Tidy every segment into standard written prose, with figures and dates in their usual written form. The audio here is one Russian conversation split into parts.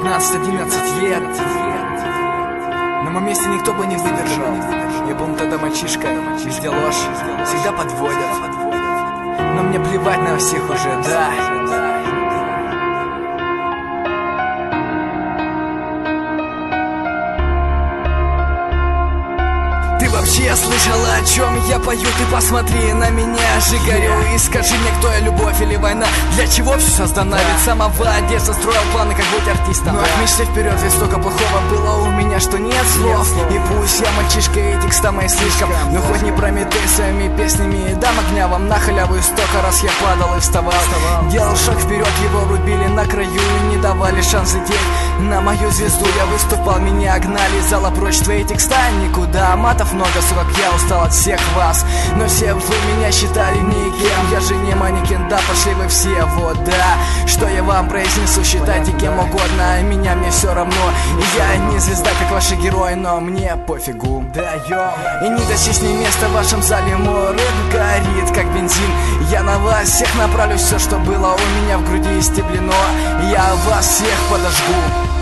15-11 лет. На моем месте никто бы не выдержал. Я был тогда мальчишка, везде ложь, всегда подводят. Но мне плевать на всех уже, да. Ты вообще слышала, о чем я пою? Ты посмотри на меня же горю. И скажи мне, кто я, любовь или война? Для чего все создано? Ведь с самого детства строил планы, как быть артистом. Но от мечты вперед, ведь столько плохого было у меня, что нет слов. И пусть я мальчишка, и текста мои слишком, но хоть не Прометей своими песнями и дам огня вам на халяву. И столько раз я падал и вставал, делал шаг вперед, его рубили на краю и не давали шанс лететь на мою звезду. Я выступал, меня гнали из зала прочь, твои текста никуда. Матов много, сука, я устал от всех вас, но все вы меня считали никем. Я же не манекен, да, пошли вы все, вот, да. Что я вам произнесу, считайте кем угодно, меня мне все равно. И я не звезда, как ваши герои, но мне пофигу, да, йо. И не достичь мне места в вашем зале, мой рэп горит, как бензин. Я на вас всех направлю, все, что было у меня в груди истеблено, я вас всех подожгу.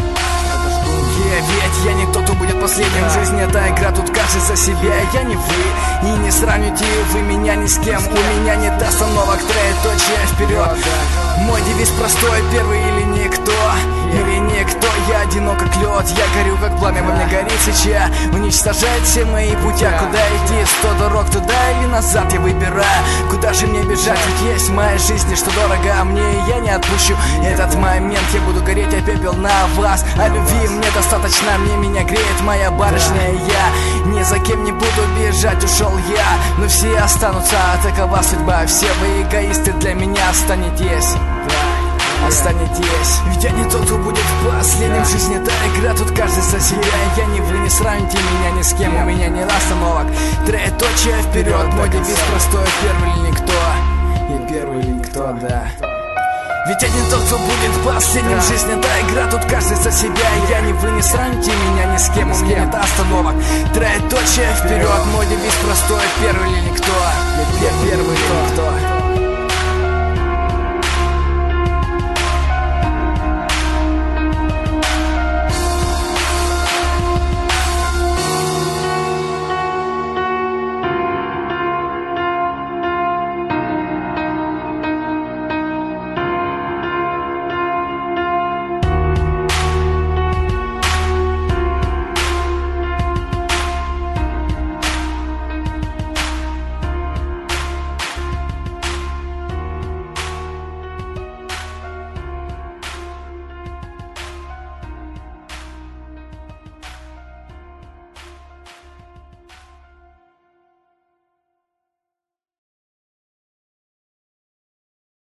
Ведь я не тот, кто будет последним. Жизнь это игра, тут каждый за себя. Я не вы, и не сравните вы меня ни с кем. У меня нет остановок, троеточие вперед. Мой девиз простой, первый или никто. Или никто, я одинок как лед. Я горю как пламя, во мне горит свеча. Уничтожает все мои пути, куда идти? 100 дорог, туда или назад я выбираю. Куда же мне бежать, ведь есть в моей жизни, что дорого а мне, и я не отпущу этот момент. Я буду гореть, а пепел на вас. А любви мне достаточно, мне меня греет моя барышня. И я ни за кем не буду бежать, ушел я, но все останутся, такова судьба. Все вы эгоисты для меня останетесь. Останетесь. Ведь я не тот, кто будет последним. Жизнь это игра, тут каждый за себя. Я не вы, не сравните меня ни с кем. У меня нет остановок, троеточие вперед. Мой девиз простой, первый или никто. И первый или никто, да. Ведь я не тот, кто будет последним. Жизнь это игра, тут каждый за себя. Я не вы, не сравните меня ни с кем. У меня нет остановок, троеточие вперед. Мой девиз простой, первый или никто. И первый или никто.